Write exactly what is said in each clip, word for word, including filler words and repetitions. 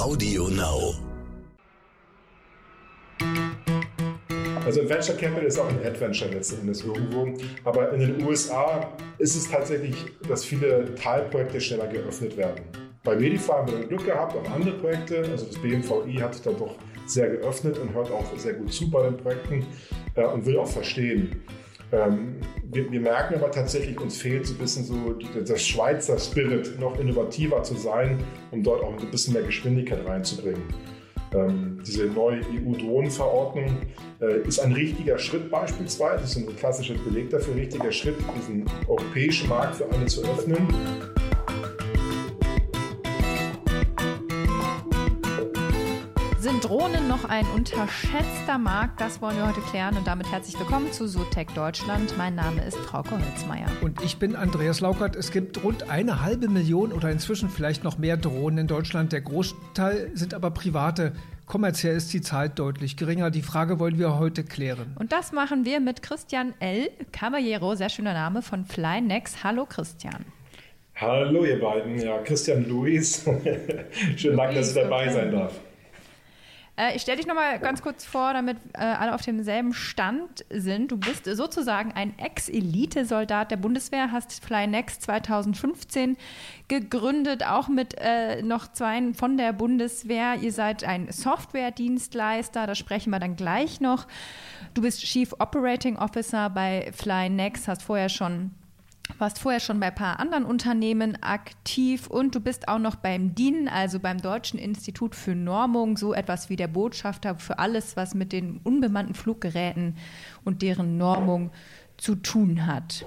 Audio Now. Also ein Venture Capital ist auch ein Adventure letzten Endes irgendwo. Aber in den U S A ist es tatsächlich, dass viele Teilprojekte schneller geöffnet werden. Bei Medify haben wir dann Glück gehabt, auch andere Projekte. Also das B M V I hat sich dann doch sehr geöffnet und hört auch sehr gut zu bei den Projekten äh, und will auch verstehen. Ähm, wir, wir merken aber tatsächlich, uns fehlt so ein bisschen so die, der Schweizer Spirit, noch innovativer zu sein, um dort auch ein bisschen mehr Geschwindigkeit reinzubringen. Ähm, diese neue E U-Drohnenverordnung äh, ist ein richtiger Schritt beispielsweise, das ist ein klassischer Beleg dafür, ein richtiger Schritt, diesen europäischen Markt für alle zu öffnen. Sind Drohnen noch ein unterschätzter Markt? Das wollen wir heute klären und damit herzlich willkommen zu SoTech Deutschland. Mein Name ist Frauke Holzmeier. Und ich bin Andreas Laukert. Es gibt rund eine halbe Million oder inzwischen vielleicht noch mehr Drohnen in Deutschland. Der Großteil sind aber private. Kommerziell ist die Zahl deutlich geringer. Die Frage wollen wir heute klären. Und das machen wir mit Christian L. Caballero, sehr schöner Name, von Flynex. Hallo Christian. Hallo ihr beiden, ja, Christian Luis. Schönen Dank, dass ich dabei sein darf. Ich stelle dich noch mal ganz kurz vor, damit äh, alle auf demselben Stand sind. Du bist sozusagen ein Ex-Elite-Soldat der Bundeswehr, hast Flynex zweitausendfünfzehn gegründet, auch mit äh, noch zwei von der Bundeswehr. Ihr seid ein Software-Dienstleister, da sprechen wir dann gleich noch. Du bist Chief Operating Officer bei Flynex, hast vorher schon warst vorher schon bei ein paar anderen Unternehmen aktiv und du bist auch noch beim D I N, also beim Deutschen Institut für Normung, so etwas wie der Botschafter für alles, was mit den unbemannten Fluggeräten und deren Normung zu tun hat.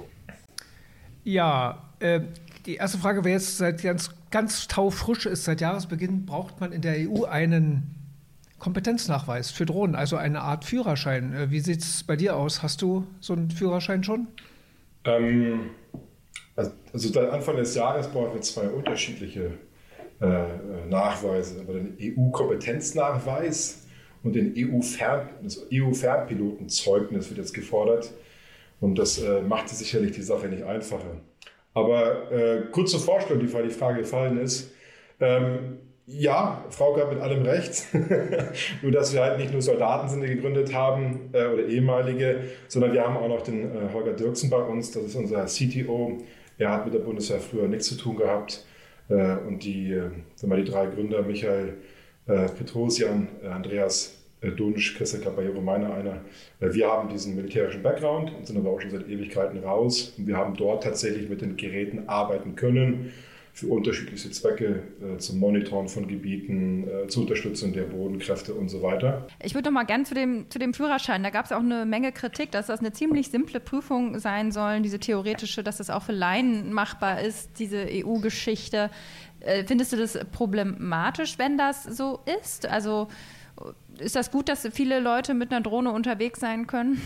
Ja, äh, die erste Frage wäre jetzt, seit ganz, ganz taufrisch ist, seit Jahresbeginn braucht man in der E U einen Kompetenznachweis für Drohnen, also eine Art Führerschein. Äh, wie sieht es bei dir aus? Hast du so einen Führerschein schon? Ähm, also seit Anfang des Jahres brauchen wir zwei unterschiedliche äh, Nachweise, aber den E U-Kompetenznachweis und den E U-Fern, das E U-Fernpilotenzeugnis wird jetzt gefordert und das äh, macht sicherlich die Sache nicht einfacher. Aber äh, kurz zur Vorstellung, die die Frage gefallen ist. Ähm, Ja, Frauke hat mit allem recht. Nur, dass wir halt nicht nur Soldaten sind, die gegründet haben äh, oder ehemalige, sondern wir haben auch noch den äh, Holger Dirksen bei uns. Das ist unser C T O. Er hat mit der Bundeswehr früher nichts zu tun gehabt. Äh, und die, äh, sagen wir, die drei Gründer, Michael äh, Petrosian, äh, Andreas äh, Dunsch, Christian Caballero, meiner einer. Äh, wir haben diesen militärischen Background und sind aber auch schon seit Ewigkeiten raus. Und wir haben dort tatsächlich mit den Geräten arbeiten können, für unterschiedliche Zwecke, äh, zum Monitoren von Gebieten, äh, zur Unterstützung der Bodenkräfte und so weiter. Ich würde noch mal gerne zu dem, zu dem Führerschein, da gab es auch eine Menge Kritik, dass das eine ziemlich simple Prüfung sein soll, diese theoretische, dass das auch für Laien machbar ist, diese E U-Geschichte. Äh, findest du das problematisch, wenn das so ist? Also ist das gut, dass viele Leute mit einer Drohne unterwegs sein können?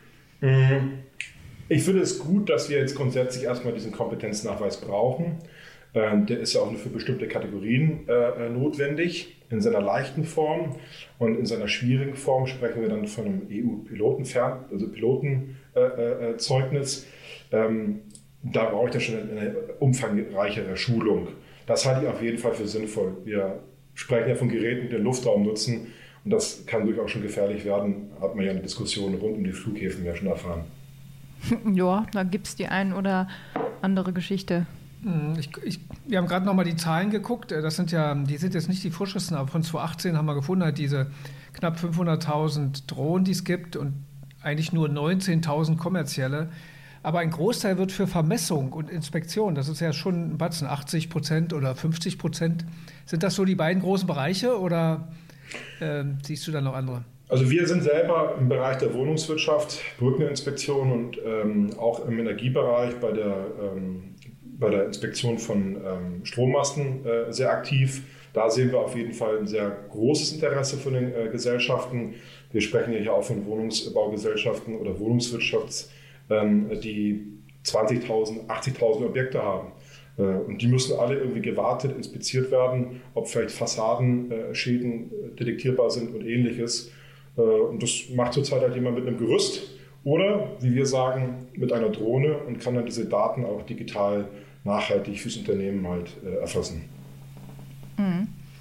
Ich finde es gut, dass wir jetzt grundsätzlich erstmal diesen Kompetenznachweis brauchen. Der ist ja auch nur für bestimmte Kategorien äh, notwendig, in seiner leichten Form. Und in seiner schwierigen Form sprechen wir dann von einem E U-Pilotenfern, also Pilotenzeugnis. Äh, äh, ähm, da brauche ich dann schon eine, eine umfangreichere Schulung. Das halte ich auf jeden Fall für sinnvoll. Wir sprechen ja von Geräten, die den Luftraum nutzen. Und das kann durchaus schon gefährlich werden. Hat man ja eine Diskussion rund um die Flughäfen ja schon erfahren. Ja, da gibt es die ein oder andere Geschichte. Ich, ich, wir haben gerade noch mal die Zahlen geguckt. Das sind ja, die sind jetzt nicht die frischesten, aber von zweitausendachtzehn haben wir gefunden, halt diese knapp fünfhunderttausend Drohnen, die es gibt und eigentlich nur neunzehntausend kommerzielle. Aber ein Großteil wird für Vermessung und Inspektion, das ist ja schon ein Batzen, achtzig Prozent oder fünfzig Prozent. Sind das so die beiden großen Bereiche oder äh, siehst du da noch andere? Also wir sind selber im Bereich der Wohnungswirtschaft, Brückeninspektion und ähm, auch im Energiebereich bei der ähm, bei der Inspektion von ähm, Strommasten äh, sehr aktiv. Da sehen wir auf jeden Fall ein sehr großes Interesse von den äh, Gesellschaften. Wir sprechen ja hier auch von Wohnungsbaugesellschaften oder Wohnungswirtschaft, ähm, die zwanzigtausend, achtzigtausend Objekte haben. Äh, und die müssen alle irgendwie gewartet, inspiziert werden, ob vielleicht Fassadenschäden äh, detektierbar sind und ähnliches. Äh, und das macht zurzeit halt jemand mit einem Gerüst oder, wie wir sagen, mit einer Drohne und kann dann diese Daten auch digital nachhaltig fürs Unternehmen halt äh, erfassen. Mhm.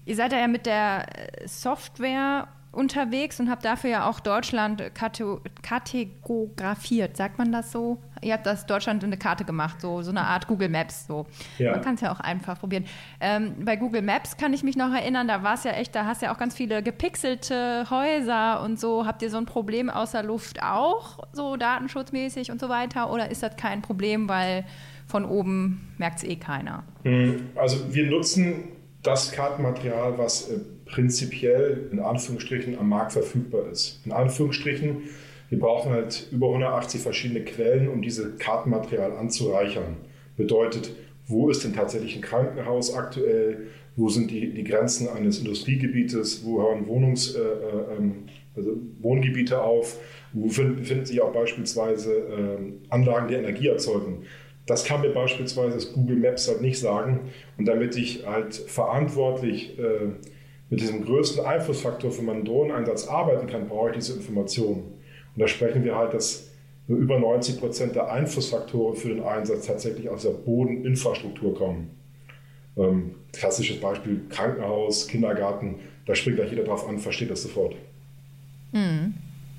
Ihr seid ja mit der Software unterwegs und habt dafür ja auch Deutschland kate- kategorisiert, sagt man das so? Ihr habt das Deutschland in eine Karte gemacht, so, so eine Art Google Maps. So. Ja. Man kann es ja auch einfach probieren. Ähm, bei Google Maps kann ich mich noch erinnern, da war es ja echt, da hast du ja auch ganz viele gepixelte Häuser und so. Habt ihr so ein Problem außer Luft auch, so datenschutzmäßig und so weiter? Oder ist das kein Problem, weil von oben merkt es eh keiner? Also wir nutzen das Kartenmaterial, was äh, prinzipiell in Anführungsstrichen am Markt verfügbar ist. In Anführungsstrichen, wir brauchen halt über hundertachtzig verschiedene Quellen, um dieses Kartenmaterial anzureichern. Bedeutet, wo ist denn tatsächlich ein Krankenhaus aktuell, wo sind die, die Grenzen eines Industriegebietes, wo hören Wohnungs, äh, äh, also Wohngebiete auf, wo finden, befinden sich auch beispielsweise äh, Anlagen, die Energie erzeugen. Das kann mir beispielsweise das Google Maps halt nicht sagen. Und damit ich halt verantwortlich äh, mit diesem größten Einflussfaktor für meinen Drohneneinsatz arbeiten kann, brauche ich diese Informationen. Und da sprechen wir halt, dass nur über neunzig Prozent der Einflussfaktoren für den Einsatz tatsächlich aus der Bodeninfrastruktur kommen. Ähm, klassisches Beispiel Krankenhaus, Kindergarten, da springt gleich jeder drauf an, versteht das sofort. Mhm.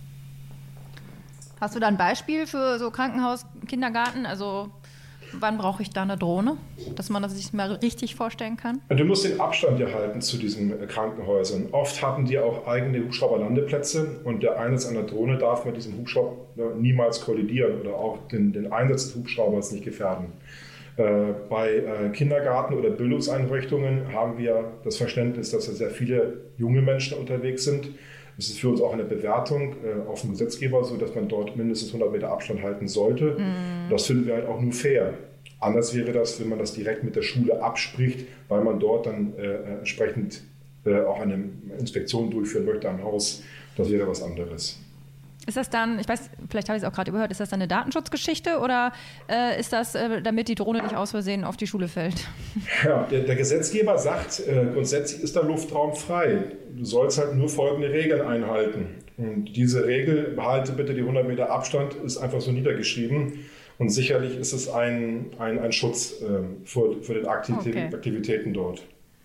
Hast du da ein Beispiel für so Krankenhaus, Kindergarten? Also wann brauche ich da eine Drohne, dass man das sich mal richtig vorstellen kann? Du musst den Abstand erhalten zu diesen Krankenhäusern. Oft haben die auch eigene Hubschrauberlandeplätze und der Einsatz einer Drohne darf mit diesem Hubschrauber niemals kollidieren oder auch den, den Einsatz des Hubschraubers nicht gefährden. Äh, bei äh, Kindergarten oder Bildungseinrichtungen haben wir das Verständnis, dass da sehr viele junge Menschen unterwegs sind. Es ist für uns auch eine Bewertung äh, auf dem Gesetzgeber so, dass man dort mindestens hundert Meter Abstand halten sollte. Mm. Das finden wir halt auch nur fair. Anders wäre das, wenn man das direkt mit der Schule abspricht, weil man dort dann äh, entsprechend äh, auch eine Inspektion durchführen möchte am Haus. Das wäre was anderes. Ist das dann, ich weiß, vielleicht habe ich es auch gerade überhört, ist das dann eine Datenschutzgeschichte oder äh, ist das, äh, damit die Drohne nicht aus Versehen auf die Schule fällt? Ja, der, der Gesetzgeber sagt, äh, grundsätzlich ist der Luftraum frei. Du sollst halt nur folgende Regeln einhalten. Und diese Regel, behalte bitte die hundert Meter Abstand, ist einfach so niedergeschrieben. Und sicherlich ist es ein, ein, ein Schutz äh, für, für die Aktivitäten, okay. Aktivitäten dort.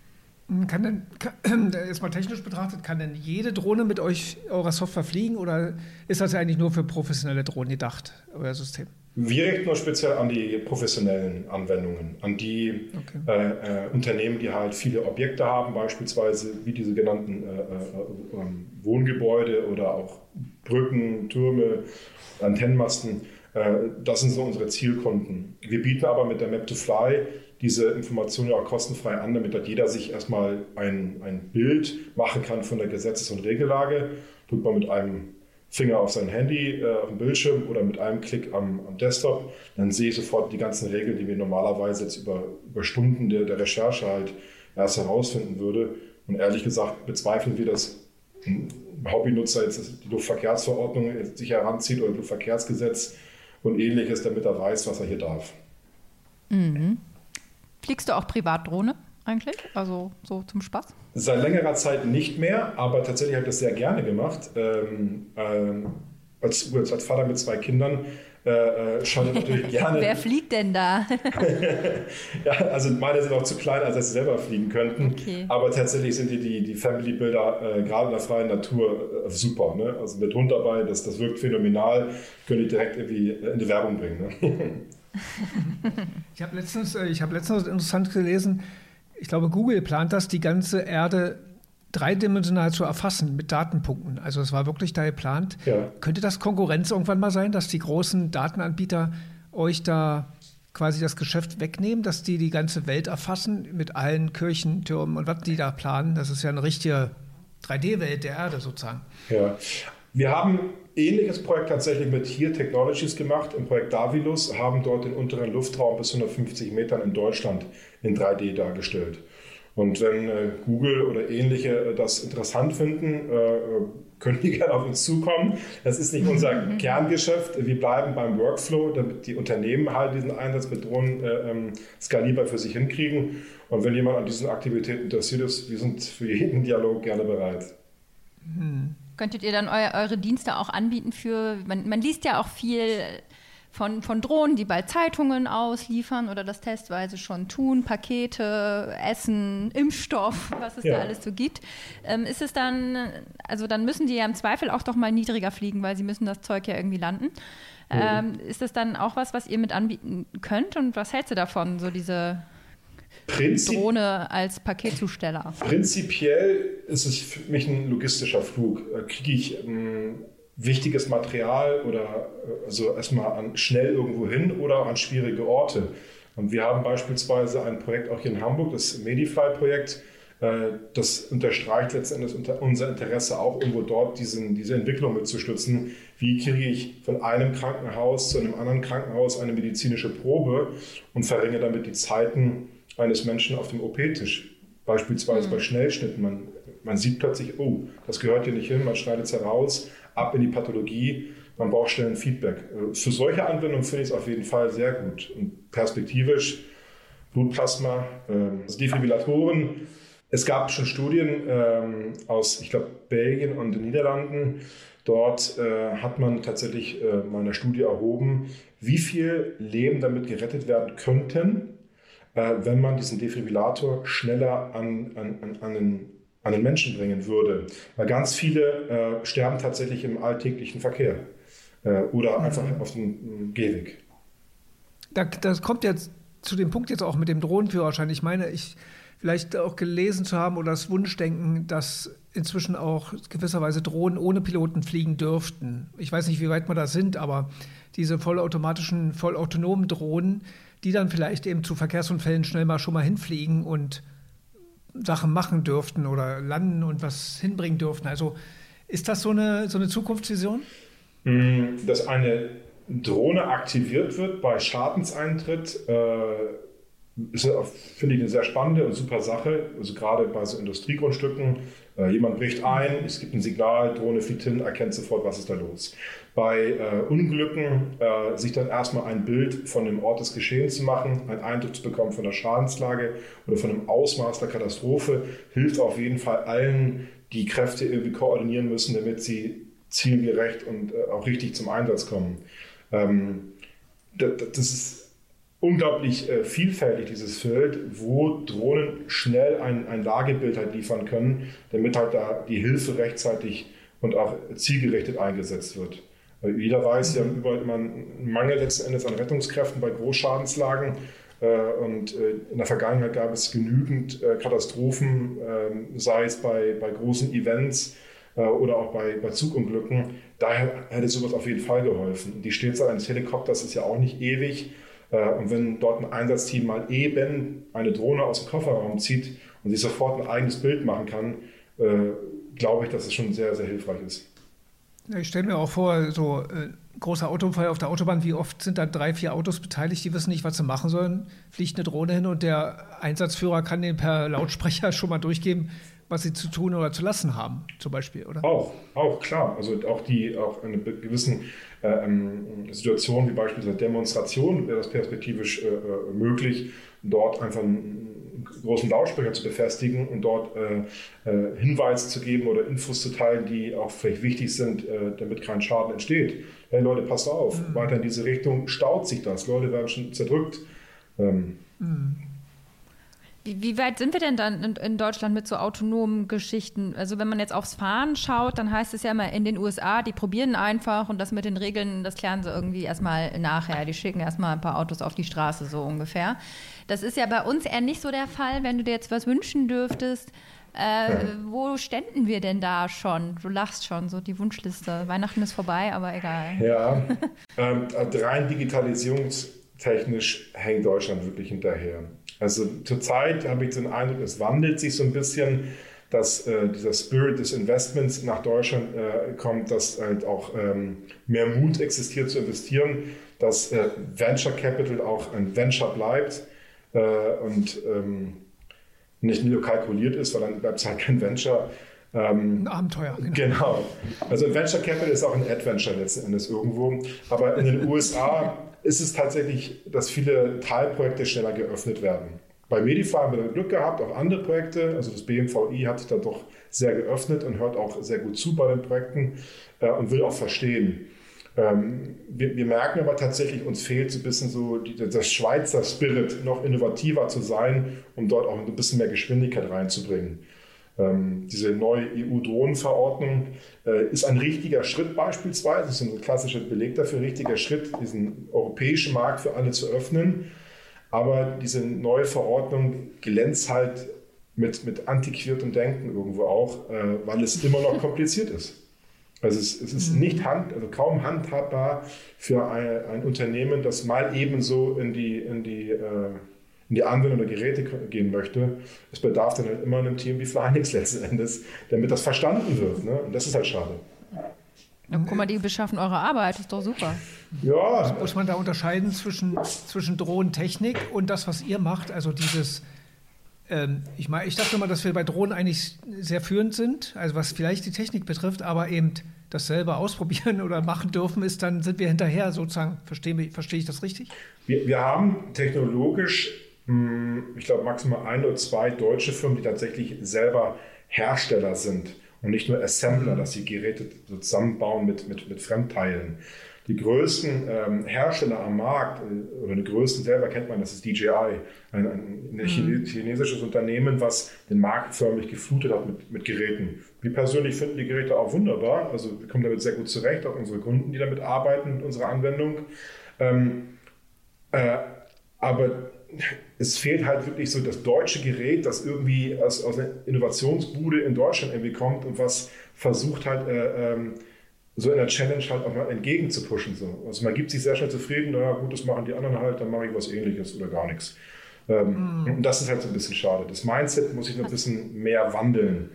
Kann denn, kann, jetzt mal technisch betrachtet, kann denn jede Drohne mit euch, eurer Software fliegen oder ist das ja eigentlich nur für professionelle Drohnen gedacht, euer System? Wir richten uns speziell an die professionellen Anwendungen, an die okay. äh, äh, Unternehmen, die halt viele Objekte haben, beispielsweise wie diese genannten äh, äh, Wohngebäude oder auch Brücken, Türme, Antennenmasten. Äh, das sind so unsere Zielkunden. Wir bieten aber mit der Map to Fly diese Informationen ja auch kostenfrei an, damit halt jeder sich erstmal ein, ein Bild machen kann von der Gesetzes- und Regellage. Drückt man mit einem Finger auf sein Handy, äh, auf dem Bildschirm oder mit einem Klick am, am Desktop, dann sehe ich sofort die ganzen Regeln, die wir normalerweise jetzt über, über Stunden der, der Recherche halt erst herausfinden würde. Und ehrlich gesagt bezweifeln wir, dass ein Hobbynutzer jetzt die Luftverkehrsverordnung jetzt sich heranzieht oder das Luftverkehrsgesetz und Ähnliches, damit er weiß, was er hier darf. Mhm. Fliegst du auch Privatdrohne eigentlich? Also so zum Spaß? Seit längerer Zeit nicht mehr, aber tatsächlich habe ich das sehr gerne gemacht. Ähm, ähm, als, als Vater mit zwei Kindern äh, schaue ich natürlich gerne. Wer fliegt denn da? Ja, also meine sind auch zu klein, als dass sie selber fliegen könnten. Okay. Aber tatsächlich sind die, die, die Family-Bilder äh, gerade in der freien Natur äh, super. Ne? Also mit Hund dabei, das, das wirkt phänomenal. Könnte ich direkt irgendwie in die Werbung bringen. Ne? Ich habe letztens, ich hab letztens interessant gelesen, ich glaube, Google plant das, die ganze Erde dreidimensional zu erfassen mit Datenpunkten. Also es war wirklich da geplant. Ja. Könnte das Konkurrenz irgendwann mal sein, dass die großen Datenanbieter euch da quasi das Geschäft wegnehmen, dass die die ganze Welt erfassen mit allen Kirchen, Türmen und was die da planen? Das ist ja eine richtige drei D Welt der Erde sozusagen. Ja. Wir haben ähnliches Projekt tatsächlich mit Here Technologies gemacht, im Projekt Davilus, haben dort den unteren Luftraum bis hundertfünfzig Metern in Deutschland in drei D dargestellt. Und wenn äh, Google oder ähnliche äh, das interessant finden, äh, können die gerne auf uns zukommen. Das ist nicht unser Kerngeschäft. Wir bleiben beim Workflow, damit die Unternehmen halt diesen Einsatz mit Drohnen äh, ähm, skalierbar für sich hinkriegen. Und wenn jemand an diesen Aktivitäten interessiert ist, wir sind für jeden Dialog gerne bereit. Hm. Könntet ihr dann eu- eure Dienste auch anbieten für, man, man liest ja auch viel von, von Drohnen, die bald Zeitungen ausliefern oder das testweise schon tun, Pakete, Essen, Impfstoff, was es ja. da alles so gibt. Ähm, ist es dann, also dann müssen die ja im Zweifel auch doch mal niedriger fliegen, weil sie müssen das Zeug ja irgendwie landen. Mhm. Ähm, ist das dann auch was, was ihr mit anbieten könnt und was hältst du davon, so diese Prinzip, Drohne als Paketzusteller? Prinzipiell ist es für mich ein logistischer Flug. Kriege ich ähm, wichtiges Material oder also erstmal an, schnell irgendwo hin oder an schwierige Orte. Und wir haben beispielsweise ein Projekt auch hier in Hamburg, das Medifly-Projekt, äh, das unterstreicht letztendlich unter unser Interesse auch irgendwo dort diesen, diese Entwicklung mitzustützen. Wie kriege ich von einem Krankenhaus zu einem anderen Krankenhaus eine medizinische Probe und verringere damit die Zeiten eines Menschen auf dem O P-Tisch. Beispielsweise mhm. bei Schnellschnitten. Man, man sieht plötzlich, oh, das gehört hier nicht hin, man schneidet es heraus, ab in die Pathologie, man braucht schnell ein Feedback. Für solche Anwendungen finde ich es auf jeden Fall sehr gut. Und perspektivisch, Blutplasma, also Defibrillatoren. Es gab schon Studien ähm, aus, ich glaube, Belgien und den Niederlanden. Dort äh, hat man tatsächlich äh, mal eine Studie erhoben, wie viel Leben damit gerettet werden könnten, wenn man diesen Defibrillator schneller an, an, an, den, an den Menschen bringen würde. Weil ganz viele äh, sterben tatsächlich im alltäglichen Verkehr äh, oder einfach mhm. auf dem Gehweg. Da, das kommt jetzt zu dem Punkt jetzt auch mit dem Drohnenführerschein. Ich meine, ich vielleicht auch gelesen zu haben oder das Wunschdenken, dass inzwischen auch gewisserweise Drohnen ohne Piloten fliegen dürften. Ich weiß nicht, wie weit wir da sind, aber diese vollautomatischen, vollautonomen Drohnen, die dann vielleicht eben zu Verkehrsunfällen schnell mal schon mal hinfliegen und Sachen machen dürften oder landen und was hinbringen dürften. Also ist das so eine, so eine Zukunftsvision? Dass eine Drohne aktiviert wird bei Schadenseintritt, äh, ist, finde ich, eine sehr spannende und super Sache. Also gerade bei so Industriegrundstücken. Äh, jemand bricht ein, es gibt ein Signal, Drohne fliegt hin, erkennt sofort, was ist da los. Bei äh, Unglücken äh, sich dann erstmal ein Bild von dem Ort des Geschehens zu machen, einen Eindruck zu bekommen von der Schadenslage oder von dem Ausmaß der Katastrophe, hilft auf jeden Fall allen, die Kräfte irgendwie koordinieren müssen, damit sie zielgerecht und äh, auch richtig zum Einsatz kommen. Ähm, das, das ist unglaublich äh, vielfältig, dieses Feld, wo Drohnen schnell ein, ein Lagebild halt liefern können, damit halt da die Hilfe rechtzeitig und auch zielgerichtet eingesetzt wird. Weil jeder weiß, wir haben überall immer einen Mangel letzten Endes an Rettungskräften bei Großschadenslagen. Äh, und äh, in der Vergangenheit gab es genügend äh, Katastrophen, äh, sei es bei, bei großen Events äh, oder auch bei, bei Zugunglücken. Daher hätte sowas auf jeden Fall geholfen. Die Stehzeit eines Helikopters ist ja auch nicht ewig. Und wenn dort ein Einsatzteam mal eben eine Drohne aus dem Kofferraum zieht und sich sofort ein eigenes Bild machen kann, äh, glaube ich, dass es schon sehr, sehr hilfreich ist. Ich stelle mir auch vor, so äh, großer Autounfall auf der Autobahn, wie oft sind da drei, vier Autos beteiligt, die wissen nicht, was sie machen sollen, fliegt eine Drohne hin und der Einsatzführer kann denen per Lautsprecher schon mal durchgeben, was sie zu tun oder zu lassen haben, zum Beispiel, oder? Auch, auch klar. Also auch die, auch in gewissen äh, Situationen, wie beispielsweise Demonstrationen, wäre das perspektivisch äh, möglich, dort einfach einen großen Lautsprecher zu befestigen und dort äh, äh, Hinweise zu geben oder Infos zu teilen, die auch vielleicht wichtig sind, äh, damit kein Schaden entsteht. Hey Leute, passt auf, mhm. weiter in diese Richtung staut sich das. Leute werden schon zerdrückt. Ähm, mhm. Wie, wie weit sind wir denn dann in, in Deutschland mit so autonomen Geschichten? Also wenn man jetzt aufs Fahren schaut, dann heißt es ja immer in den U S A, die probieren einfach und das mit den Regeln, das klären sie irgendwie erstmal nachher. Die schicken erstmal ein paar Autos auf die Straße, so ungefähr. Das ist ja bei uns eher nicht so der Fall, wenn du dir jetzt was wünschen dürftest. Äh, ja. Wo ständen wir denn da schon? Du lachst schon, so die Wunschliste. Weihnachten ist vorbei, aber egal. Ja, ähm, rein digitalisierungstechnisch hängt Deutschland wirklich hinterher. Also zurzeit habe ich den Eindruck, es wandelt sich so ein bisschen, dass äh, dieser Spirit des Investments nach Deutschland äh, kommt, dass halt auch ähm, mehr Mut existiert zu investieren, dass äh, Venture Capital auch ein Venture bleibt äh, und ähm, nicht nur kalkuliert ist, weil dann bleibt es halt kein Venture. Ähm, ein Abenteuer. Genau. genau. Also ein Venture Capital ist auch ein Adventure letzten Endes irgendwo. Aber in den U S A ist es tatsächlich, dass viele Teilprojekte schneller geöffnet werden. Bei Medifly haben wir Glück gehabt, auch andere Projekte. Also das B M V I hat sich da doch sehr geöffnet und hört auch sehr gut zu bei den Projekten äh, und will auch verstehen. Ähm, wir, wir merken aber tatsächlich, uns fehlt so ein bisschen so die, das Schweizer Spirit, noch innovativer zu sein, um dort auch ein bisschen mehr Geschwindigkeit reinzubringen. Ähm, diese neue E U-Drohnenverordnung äh, ist ein richtiger Schritt beispielsweise, das ist ein klassischer Beleg dafür, ein richtiger Schritt, diesen europäischen Markt für alle zu öffnen. Aber diese neue Verordnung glänzt halt mit, mit antiquiertem Denken irgendwo auch, äh, weil es immer noch kompliziert ist. Also es, es ist nicht hand, also kaum handhabbar für ein, ein Unternehmen, das mal ebenso in die, in die, äh, in die Anwendung der Geräte gehen möchte. Es bedarf dann halt immer einem Team wie Flynix letzten Endes, damit das verstanden wird. Ne? Und das ist halt schade. Ja, guck mal, die beschaffen eure Arbeit, ist doch super. Ja. Muss man da unterscheiden zwischen, zwischen Drohnentechnik und das, was ihr macht? Also dieses, ähm, ich meine, ich dachte immer, dass wir bei Drohnen eigentlich sehr führend sind, also was vielleicht die Technik betrifft, aber eben das selber ausprobieren oder machen dürfen, ist dann, sind wir hinterher sozusagen. Verstehe, verstehe ich das richtig? Wir, wir haben technologisch, mh, ich glaube, maximal ein oder zwei deutsche Firmen, die tatsächlich selber Hersteller sind. Und nicht nur Assembler, dass die Geräte so zusammenbauen mit, mit, mit Fremdteilen. Die größten ähm, Hersteller am Markt, äh, oder die größten selber kennt man, das ist D J I, ein, ein, ein mhm. chinesisches Unternehmen, was den Markt förmlich geflutet hat mit, mit Geräten. Wir persönlich finden die Geräte auch wunderbar, also wir kommen damit sehr gut zurecht, auch unsere Kunden, die damit arbeiten mit unserer Anwendung. Ähm, äh, aber es fehlt halt wirklich so das deutsche Gerät, das irgendwie aus, aus einer Innovationsbude in Deutschland irgendwie kommt und was versucht halt äh, ähm, so in der Challenge halt auch mal entgegenzupushen. So. Also man gibt sich sehr schnell zufrieden, naja gut, das machen die anderen halt, dann mache ich was Ähnliches oder gar nichts. Ähm, mm. Und das ist halt so ein bisschen schade. Das Mindset muss ich noch ein bisschen mehr wandeln.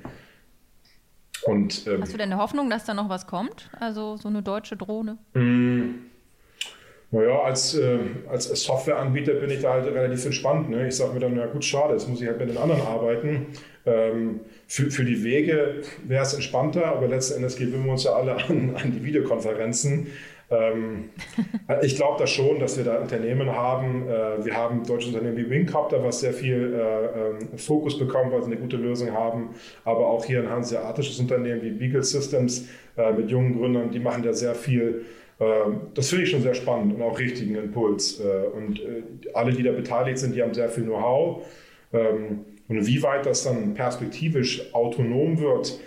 Und, ähm, hast du denn eine Hoffnung, dass da noch was kommt? Also so eine deutsche Drohne? Mm. Naja, als, äh, als Softwareanbieter bin ich da halt relativ entspannt. Ne? Ich sage mir dann, na gut, schade, jetzt muss ich halt mit den anderen arbeiten. Ähm, für, für die Wege wäre es entspannter, aber letzten Endes gewöhnen wir uns ja alle an, an die Videokonferenzen. Ähm, ich glaube da schon, dass wir da Unternehmen haben. Äh, wir haben deutsche Unternehmen wie Wingcopter, was sehr viel äh, Fokus bekommen, weil sie eine gute Lösung haben. Aber auch hier ein hanseatisches Unternehmen wie Beagle Systems äh, mit jungen Gründern, die machen da sehr viel. Das finde ich schon sehr spannend und auch richtigen Impuls. Und alle, die da beteiligt sind, die haben sehr viel Know-how. Und wie weit das dann perspektivisch autonom wird,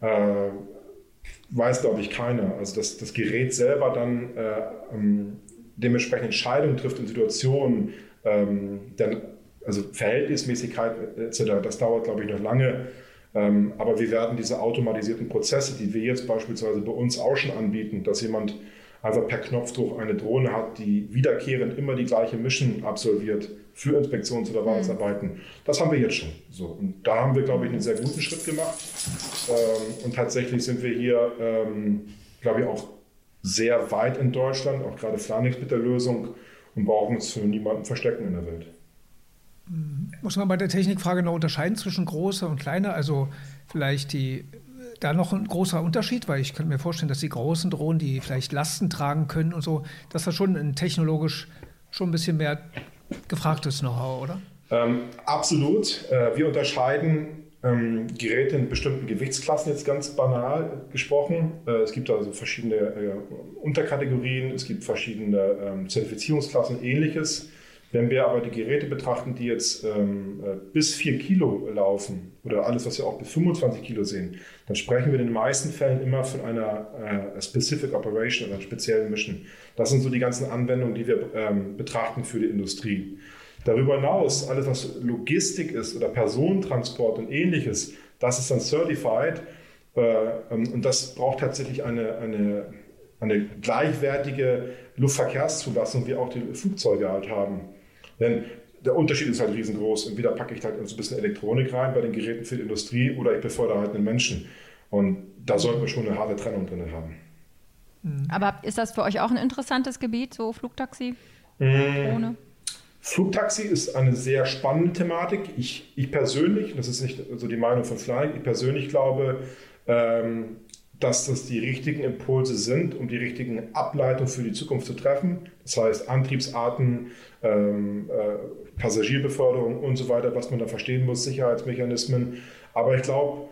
weiß, glaube ich, keiner. Also dass das Gerät selber dann dementsprechend Entscheidungen trifft in Situationen, dann, also Verhältnismäßigkeit et cetera, das dauert, glaube ich, noch lange. Aber wir werden diese automatisierten Prozesse, die wir jetzt beispielsweise bei uns auch schon anbieten, dass jemand einfach per Knopfdruck eine Drohne hat, die wiederkehrend immer die gleiche Mission absolviert für Inspektions- oder Wartungsarbeiten. Mhm. Das haben wir jetzt schon. So. Und da haben wir, glaube ich, einen sehr guten Schritt gemacht. Ähm, und tatsächlich sind wir hier, ähm, glaube ich, auch sehr weit in Deutschland, auch gerade Flynix mit der Lösung, und brauchen uns für niemanden verstecken in der Welt. Muss man bei der Technikfrage noch unterscheiden zwischen großer und kleiner? Also vielleicht die da noch ein großer Unterschied, weil ich könnte mir vorstellen, dass die großen Drohnen, die vielleicht Lasten tragen können und so, dass das schon ein technologisch schon ein bisschen mehr gefragtes Know-how, oder? Ähm, absolut. Äh, wir unterscheiden ähm, Geräte in bestimmten Gewichtsklassen, jetzt ganz banal gesprochen. Äh, es gibt also verschiedene äh, Unterkategorien, es gibt verschiedene ähm, Zertifizierungsklassen und Ähnliches. Wenn wir aber die Geräte betrachten, die jetzt ähm, bis vier Kilo laufen oder alles, was wir auch bis fünfundzwanzig Kilo sehen, dann sprechen wir in den meisten Fällen immer von einer äh, Specific Operation oder einer speziellen Mission. Das sind so die ganzen Anwendungen, die wir ähm, betrachten für die Industrie. Darüber hinaus, alles, was Logistik ist oder Personentransport und Ähnliches, das ist dann Certified äh, ähm, und das braucht tatsächlich eine, eine, eine gleichwertige Luftverkehrszulassung, wie auch die Flugzeuge halt haben. Denn der Unterschied ist halt riesengroß. Entweder packe ich halt so ein bisschen Elektronik rein bei den Geräten für die Industrie oder ich befördere halt einen Menschen. Und da sollten wir schon eine harte Trennung drin haben. Aber ist das für euch auch ein interessantes Gebiet, so Flugtaxi, Drohne? Mmh. Flugtaxi ist eine sehr spannende Thematik. Ich, ich persönlich, das ist nicht so die Meinung von Flynix, ich persönlich glaube, ähm, dass das die richtigen Impulse sind, um die richtigen Ableitungen für die Zukunft zu treffen. Das heißt Antriebsarten, ähm, äh, Passagierbeförderung und so weiter, was man da verstehen muss, Sicherheitsmechanismen. Aber ich glaube,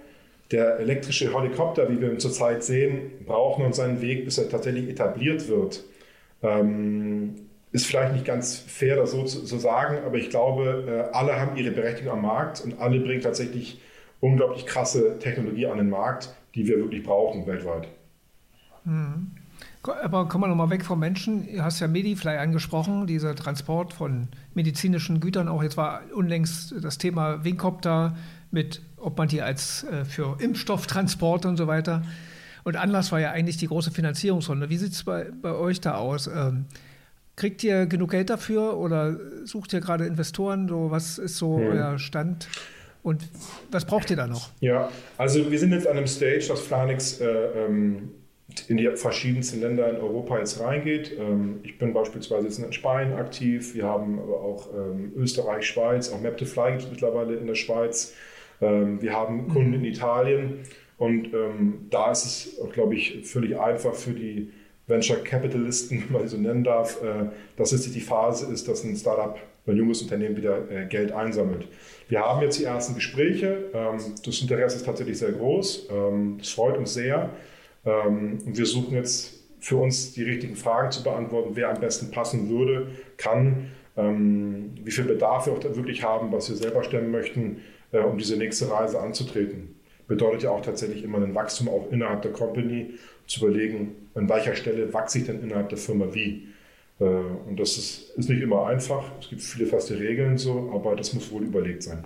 Der elektrische Helikopter, wie wir ihn zurzeit sehen, braucht noch seinen Weg, bis er tatsächlich etabliert wird. Ähm, ist vielleicht nicht ganz fair, das so zu so sagen, aber ich glaube, äh, alle haben ihre Berechtigung am Markt und alle bringen tatsächlich unglaublich krasse Technologie an den Markt, die wir wirklich brauchen weltweit. Mhm. Aber kommen wir nochmal weg vom Menschen. Du hast ja Medifly angesprochen, dieser Transport von medizinischen Gütern. Auch jetzt war unlängst das Thema Wingcopter mit, ob man die als äh, für Impfstofftransport und so weiter. Und Anlass war ja eigentlich die große Finanzierungsrunde. Wie sieht es bei, bei euch da aus? Ähm, kriegt ihr genug Geld dafür oder sucht ihr gerade Investoren? So, was ist so hm. euer Stand? Und was braucht ihr da noch? Ja, also wir sind jetzt an einem Stage, dass Flynex äh, ähm, in die verschiedensten Länder in Europa jetzt reingeht. Ich bin beispielsweise jetzt in Spanien aktiv. Wir haben aber auch Österreich, Schweiz, auch Map to Fly gibt es mittlerweile in der Schweiz. Wir haben Kunden in Italien und da ist es, glaube ich, völlig einfach für die Venture Capitalisten, wenn man sie so nennen darf, dass es die Phase ist, dass ein Startup, ein junges Unternehmen wieder Geld einsammelt. Wir haben jetzt die ersten Gespräche. Das Interesse ist tatsächlich sehr groß. Das freut uns sehr. Und wir suchen jetzt für uns die richtigen Fragen zu beantworten, wer am besten passen würde, kann, wie viel Bedarf wir auch da wirklich haben, was wir selber stemmen möchten, um diese nächste Reise anzutreten. Bedeutet ja auch tatsächlich immer ein Wachstum auch innerhalb der Company, zu überlegen, an welcher Stelle wachse ich denn innerhalb der Firma wie. Und das ist, ist nicht immer einfach, es gibt viele feste Regeln so, aber das muss wohl überlegt sein.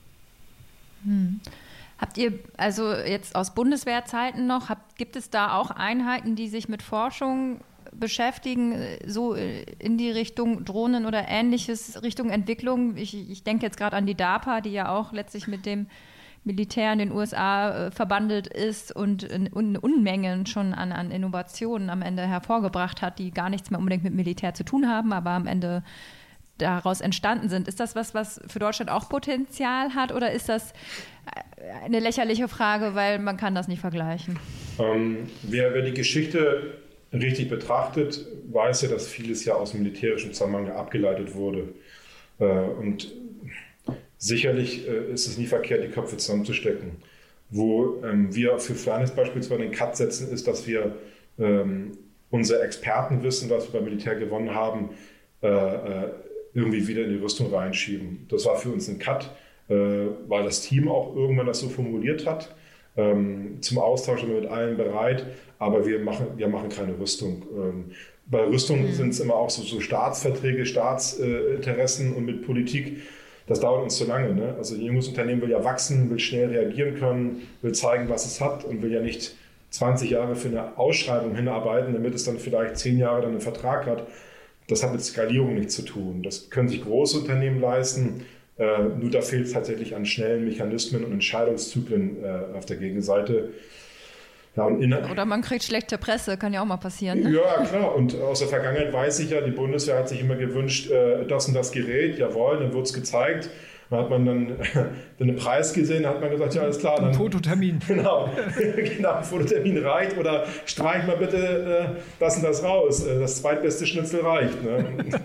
Hm. Habt ihr also jetzt aus Bundeswehrzeiten noch, habt, gibt es da auch Einheiten, die sich mit Forschung beschäftigen, so in die Richtung Drohnen oder Ähnliches, Richtung Entwicklung? Ich, ich denke jetzt gerade an die DARPA, die ja auch letztlich mit dem Militär in den U S A äh, verbandelt ist und in, in Unmengen schon an, an Innovationen am Ende hervorgebracht hat, die gar nichts mehr unbedingt mit Militär zu tun haben, aber am Ende daraus entstanden sind. Ist das was, was für Deutschland auch Potenzial hat oder ist das eine lächerliche Frage, weil man kann das nicht vergleichen? Ähm, wer, wer die Geschichte richtig betrachtet, weiß ja, dass vieles ja aus dem militärischen Zusammenhang abgeleitet wurde. Äh, und sicherlich äh, ist es nie verkehrt, die Köpfe zusammenzustecken. Wo ähm, wir für Flynex beispielsweise den Cut setzen, ist, dass wir ähm, unser Expertenwissen, was wir beim Militär gewonnen haben, äh, äh, irgendwie wieder in die Rüstung reinschieben. Das war für uns ein Cut, äh, weil das Team auch irgendwann das so formuliert hat. Ähm, zum Austausch sind wir mit allen bereit, aber wir machen, wir machen keine Rüstung. Ähm, bei Rüstung mhm. sind es immer auch so, so Staatsverträge, Staatsinteressen und mit Politik. Das dauert uns zu lange. Ne? Also ein junges Unternehmen will ja wachsen, will schnell reagieren können, will zeigen, was es hat und will ja nicht zwanzig Jahre für eine Ausschreibung hinarbeiten, damit es dann vielleicht zehn Jahre dann einen Vertrag hat. Das hat mit Skalierung nichts zu tun. Das können sich große Unternehmen leisten. Äh, nur da fehlt es tatsächlich an schnellen Mechanismen und Entscheidungszyklen äh, auf der Gegenseite. Ja, und Oder man kriegt schlechte Presse, kann ja auch mal passieren. Ne? Ja, klar. Und aus der Vergangenheit weiß ich ja, die Bundeswehr hat sich immer gewünscht, äh, das und das Gerät, jawohl, dann wird es gezeigt. Dann hat man dann den Preis gesehen, dann hat man gesagt, ja, alles klar. Dann, ein Fototermin. Genau, genau, ein Fototermin reicht. Oder streich mal bitte äh, das und das raus. Das zweitbeste Schnitzel reicht. Ne?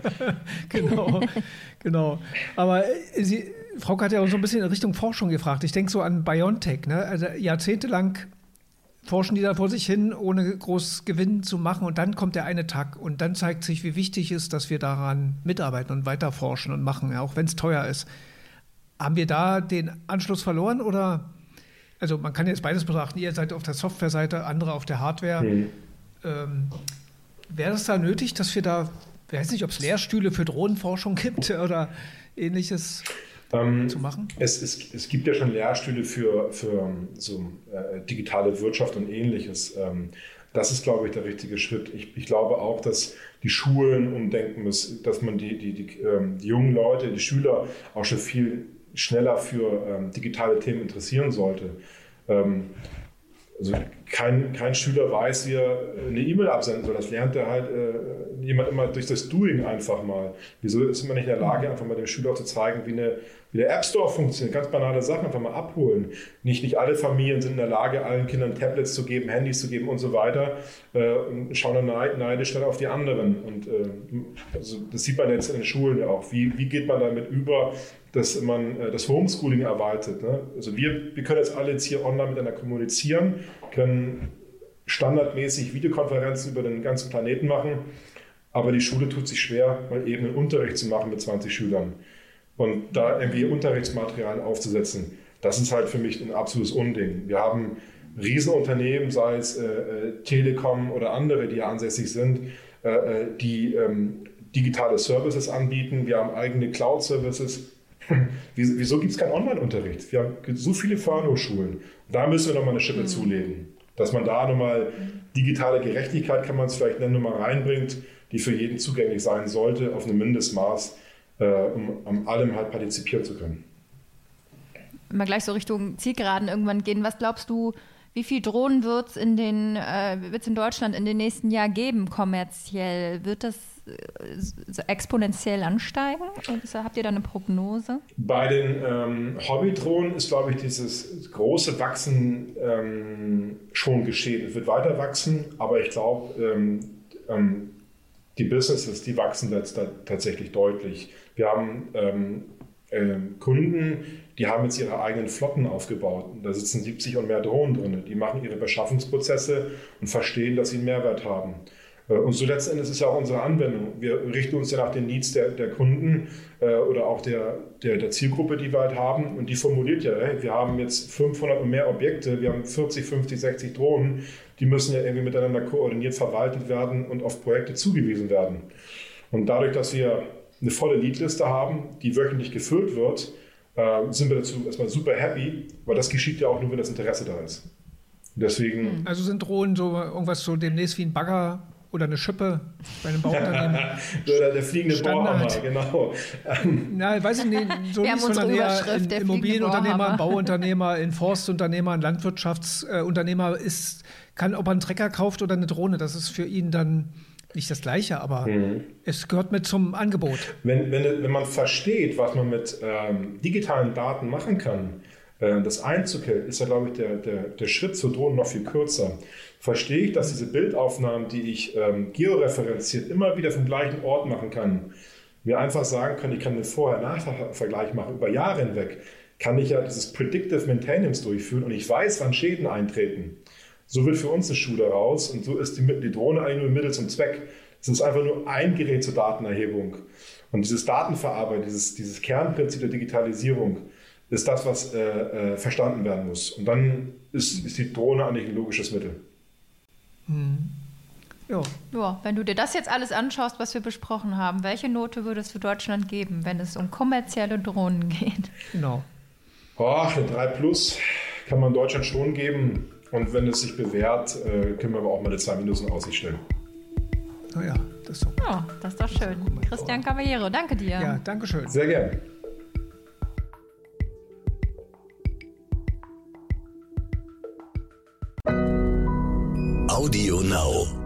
Genau, genau. Aber äh, Sie, Frau hat ja auch so ein bisschen in Richtung Forschung gefragt. Ich denke so an BioNTech. Ne? Also jahrzehntelang forschen die da vor sich hin, ohne groß Gewinn zu machen. Und dann kommt der eine Tag. Und dann zeigt sich, wie wichtig es ist, dass wir daran mitarbeiten und weiter forschen und machen, ja, auch wenn es teuer ist. Haben wir da den Anschluss verloren oder, also man kann jetzt beides betrachten, ihr seid auf der Softwareseite, andere auf der Hardware. Mhm. Ähm, wäre es da nötig, dass wir da, ich weiß nicht, ob es Lehrstühle für Drohnenforschung gibt oder Ähnliches ähm, zu machen? Es, es, es gibt ja schon Lehrstühle für, für so äh, digitale Wirtschaft und Ähnliches. Ähm, das ist, glaube ich, der richtige Schritt. Ich, ich glaube auch, dass die Schulen umdenken müssen, dass man die, die, die, ähm, die jungen Leute, die Schüler auch schon viel schneller für ähm, digitale Themen interessieren sollte. Ähm, also kein, kein Schüler weiß, wie er eine E-Mail absenden soll. Das lernt er halt äh, jemand immer durch das Doing einfach mal. Wieso ist man nicht in der Lage, einfach mal dem Schüler zu zeigen, wie eine wie der App Store funktioniert, ganz banale Sachen einfach mal abholen. Nicht, nicht alle Familien sind in der Lage, allen Kindern Tablets zu geben, Handys zu geben und so weiter äh, und schauen dann neidisch dann auf die anderen. Und äh, also das sieht man jetzt in den Schulen ja auch. Wie, wie geht man damit über, dass man äh, das Homeschooling erweitert? Ne? Also wir, wir können jetzt alle jetzt hier online miteinander kommunizieren, können standardmäßig Videokonferenzen über den ganzen Planeten machen, aber die Schule tut sich schwer, mal eben einen Unterricht zu machen mit zwanzig Schülern. Und da irgendwie Unterrichtsmaterial aufzusetzen, das ist halt für mich ein absolutes Unding. Wir haben Riesenunternehmen, sei es äh, Telekom oder andere, die ansässig sind, äh, die ähm, digitale Services anbieten. Wir haben eigene Cloud-Services. Wieso gibt es keinen Online-Unterricht? Wir haben so viele Fernhochschulen. Da müssen wir nochmal eine Schippe mhm. zulegen. Dass man da nochmal digitale Gerechtigkeit, kann man es vielleicht nennen, nochmal reinbringt, die für jeden zugänglich sein sollte, auf einem Mindestmaß, um an allem halt partizipieren zu können. Wenn wir gleich so Richtung Zielgeraden irgendwann gehen, was glaubst du, wie viel Drohnen wird es in, äh, in Deutschland in den nächsten Jahren geben, kommerziell? Wird das äh, exponentiell ansteigen? Oder habt ihr da eine Prognose? Bei den ähm, Hobbydrohnen ist, glaube ich, dieses große Wachsen ähm, schon geschehen. Es wird weiter wachsen, aber ich glaube, ähm, ähm, die Businesses, die wachsen jetzt da tatsächlich deutlich. Wir haben ähm, äh, Kunden, die haben jetzt ihre eigenen Flotten aufgebaut. Da sitzen siebzig und mehr Drohnen drin. Die machen ihre Beschaffungsprozesse und verstehen, dass sie einen Mehrwert haben. Äh, und so letzten Endes ist ja auch unsere Anwendung. Wir richten uns ja nach den Needs der, der Kunden äh, oder auch der, der, der Zielgruppe, die wir halt haben. Und die formuliert ja, hey, wir haben jetzt fünfhundert und mehr Objekte, wir haben vierzig, fünfzig, sechzig Drohnen. Die müssen ja irgendwie miteinander koordiniert verwaltet werden und auf Projekte zugewiesen werden. Und dadurch, dass wir eine volle Leadliste haben, die wöchentlich gefüllt wird, äh, sind wir dazu erstmal super happy, weil das geschieht ja auch nur, wenn das Interesse da ist. Deswegen. Also sind Drohnen so irgendwas so demnächst wie ein Bagger oder eine Schippe bei einem Bauunternehmen? Oder der fliegende Bohrhammer, genau. Na, weiß ich nicht, so nicht, sondern eher ein Immobilienunternehmer, ein Bauunternehmer, ein Forstunternehmer, ein Landwirtschaftsunternehmer ist, kann, ob er einen Trecker kauft oder eine Drohne, das ist für ihn dann nicht das Gleiche, aber mhm. es gehört mit zum Angebot. Wenn, wenn, wenn man versteht, was man mit ähm, digitalen Daten machen kann, äh, das einzukehren, ist ja, glaube ich, der, der, der Schritt zur Drohne noch viel kürzer. Verstehe ich, dass diese Bildaufnahmen, die ich ähm, georeferenziert immer wieder vom gleichen Ort machen kann, mir einfach sagen können, ich kann einen Vorher-Nachher-Vergleich machen, über Jahre hinweg, kann ich ja dieses Predictive Maintenance durchführen und ich weiß, wann Schäden eintreten. So wird für uns eine Schule raus und so ist die, die Drohne eigentlich nur ein Mittel zum Zweck. Es ist einfach nur ein Gerät zur Datenerhebung. Und dieses Datenverarbeiten, dieses, dieses Kernprinzip der Digitalisierung ist das, was äh, äh, verstanden werden muss. Und dann ist, ist die Drohne eigentlich ein logisches Mittel. Hm. Ja. Ja, wenn du dir das jetzt alles anschaust, was wir besprochen haben, welche Note würdest du Deutschland geben, wenn es um kommerzielle Drohnen geht? Genau. Oh, eine drei plus kann man Deutschland schon geben. Und wenn es sich bewährt, äh, können wir aber auch mal eine zwei Minus in Aussicht stellen. Naja, das ist doch gut. Oh, das ist doch schön. Christian Cavallero, danke dir. Ja, danke schön. Sehr gerne. Audio Now.